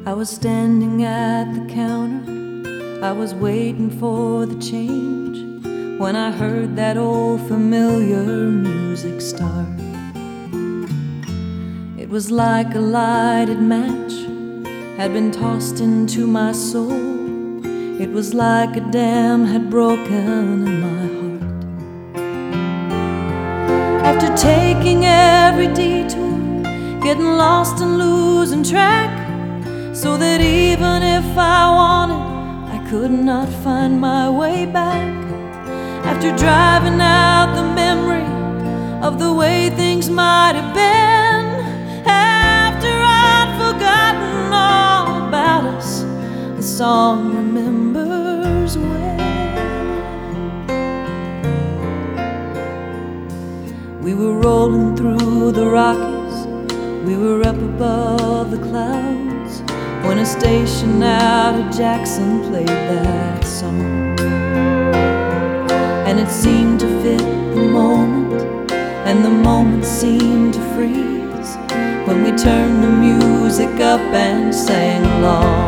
I was standing at the counter, I was waiting for the change, when I heard that old familiar music start. It was like a lighted match had been tossed into my soul. It was like a dam had broken in my heart. After taking every detour, getting lost and losing track, so that even if I wanted, I could not find my way back. After driving out the memory of the way things might have been, after I'd forgotten all about us, the song remembers when. We were rolling through the Rockies, we were up above the clouds, when a station out of Jackson played that song. And it seemed to fit the moment, and the moment seemed to freeze, when we turned the music up and sang along.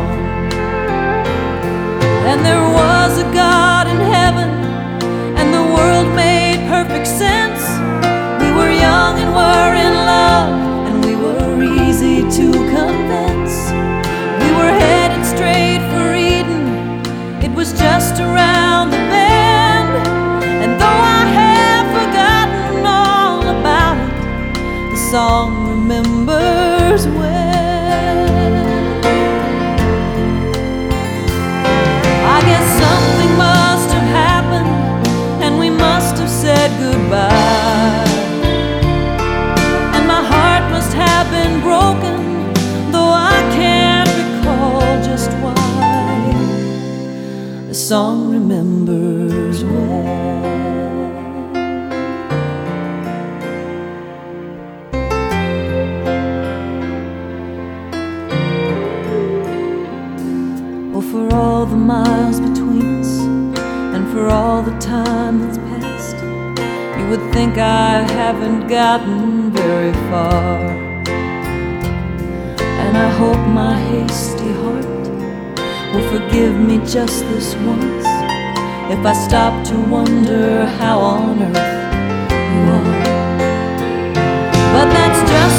And there was a God in heaven, and the world made perfect sense. We were young and were in love, and we were easy to convince. We were headed straight for Eden, it was just around the bend. And though I have forgotten all about it, the song remembers when. I guess something must have happened, and we must have said goodbye. And my heart must have been broken, though I can't recall just why. The song remembers when. Oh, for all the miles between us, and for all the time that's passed, you would think I haven't gotten very far. And I hope my hasty heart will forgive me just this once, if I stop to wonder how on earth you are. But that's just